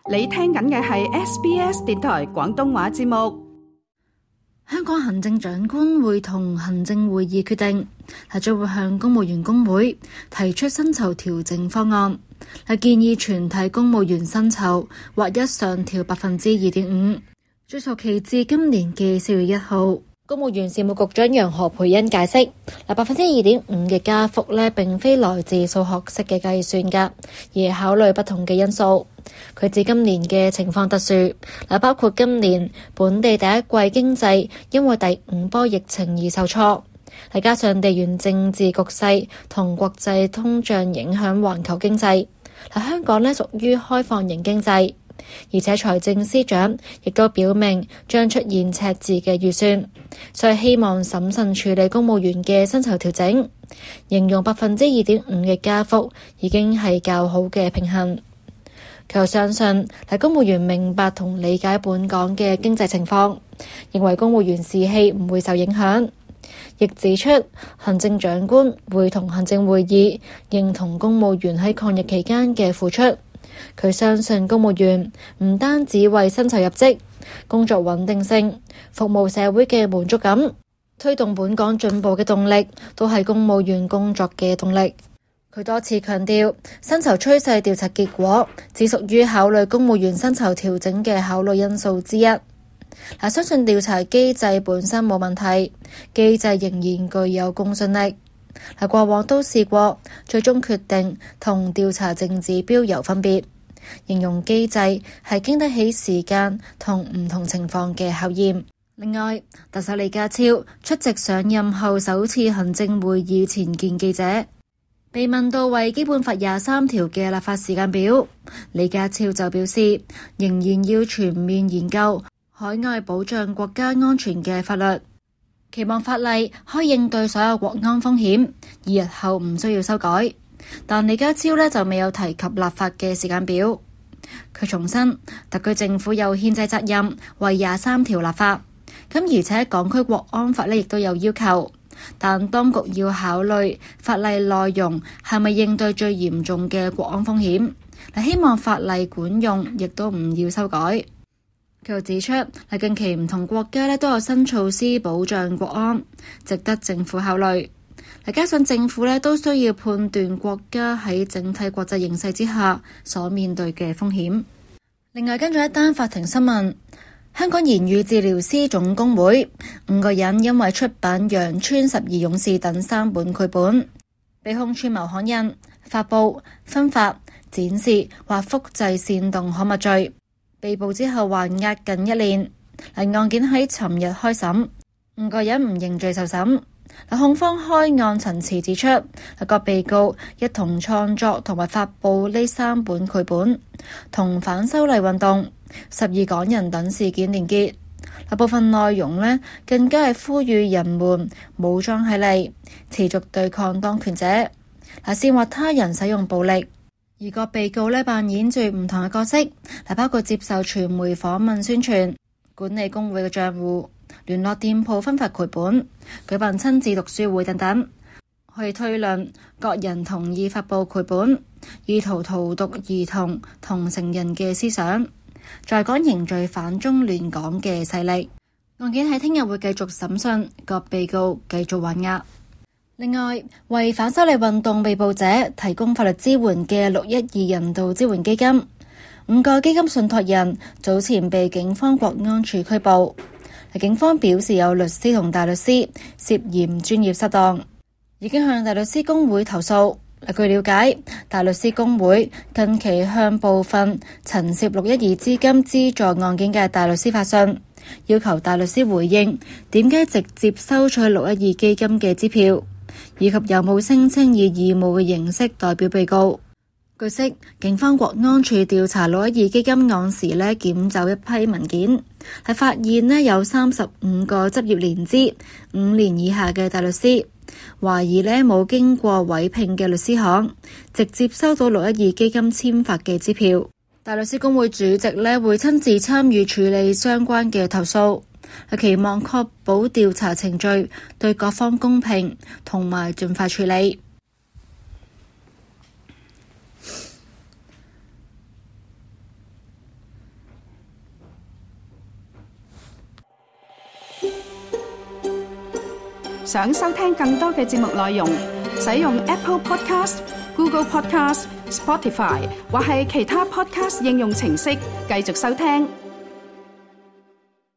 你聽緊嘅係 SBS 電台廣東話節目。 香港行政長官會同行政會議決定，將會向公務員工會提出薪酬調整方案，建議全體公務員薪酬劃一上調 2.5%， 追溯期至今年嘅4月1號。公務員事務局長楊何蓓茵解釋，2.5% 嘅加幅並非來自數學式嘅計算㗎，而係考慮不同嘅因素。佢指今年嘅情況特殊，包括今年本地第一季經濟因為第5波疫情而受挫，加上地緣政治局勢同國際通脹影響環球經濟。香港屬於開放型經濟，而且財政司長亦都表明將出現赤字嘅預算，所以希望審慎處理公務員嘅薪酬調整，形容 2.5% 嘅加幅已經係較好嘅平衡。佢又相信公務員明白同理解本港嘅經濟情況，認為公務員士氣唔會受影響，亦指出行政長官會同行政會議認同公務員喺抗疫期間嘅付出。佢相信公務員唔單止為薪酬入職、工作穩定性、服務社會嘅滿足感、推動本港進步嘅動力，都係公務員工作嘅動力。佢多次強調，薪酬趨勢調查結果只屬於考慮公務員薪酬調整嘅考慮因素之一。相信調查機制本身冇問題，機制仍然具有公信力。過往都試過，最終決定同調查淨指標有分別，形容機制係經得起時間同唔同情況嘅考驗。另外，特首李家超出席上任後首次行政會議前見記者，被問到為基本法23條嘅立法時間表，李家超就表示仍然要全面研究海外保障國家安全嘅法律，期望法例可以應對所有國安風險，而日後唔需要修改。但李家超就未有提及立法嘅時間表。佢重申特區政府有憲制責任為23條立法，而且港區國安法亦都有要求，但當局要考慮法例內容係咪應對最嚴重嘅國安風險，希望法例管用，亦都唔要修改。佢又指出，近期唔同國家都有新措施保障國安，值得政府考慮。加上政府都需要判斷國家喺整體國際形勢之下所面對嘅風險。另外，跟住一單法庭新聞，香港言語治療師總工會5個人因為出版《羊村12勇士》等3本繪本，被控串謀刊印、發佈、分發、展示或複製煽動刊物罪。被捕之後還押近1年。案件喺尋日開審，5個人唔認罪受審。控方開案陳詞指出，各被告一同創作同埋發佈呢3本繪本，同反修例運動、12港人等事件連結。部分內容更加係呼籲人們武裝起嚟，持續對抗當權者，煽惑他人使用暴力。而各被告扮演住唔同嘅角色，包括接受傳媒訪問宣傳、管理工會嘅賬戶、聯絡店鋪分發繪本、舉辦親子讀書會等等。可以推論，各人同意發佈繪本，意圖荼毒兒童同成人嘅思想，在港凝聚反中亂港嘅勢力。案件喺聽日會繼續審訊，各被告繼續還押。另外，為反修例運動被捕者提供法律支援嘅612人道支援基金，5個基金信託人早前被警方國安處拘捕。警方表示有律師同大律師涉嫌專業失當，已經向大律師公會投訴。據了解，大律師公會近期向部分曾涉612資金資助案件嘅大律師發信，要求大律師回應點解直接收取612基金嘅支票，以及有冇聲稱以義務嘅形式代表被告。據悉，警方國安處調查612基金案時檢走一批文件，係發現有35個執業年資5年以下嘅大律師，懷疑冇經過委聘嘅律師行，直接收到612基金簽發嘅支票。大律師公會主席會親自參與處理相關嘅投訴，期望確保調查程序對各方公平同埋盡快處理。 想收聽更多嘅節目內容，使用 Apple Podcast、Google Podcast、Spotify 或係其他 Podcast 應用程式繼續收聽。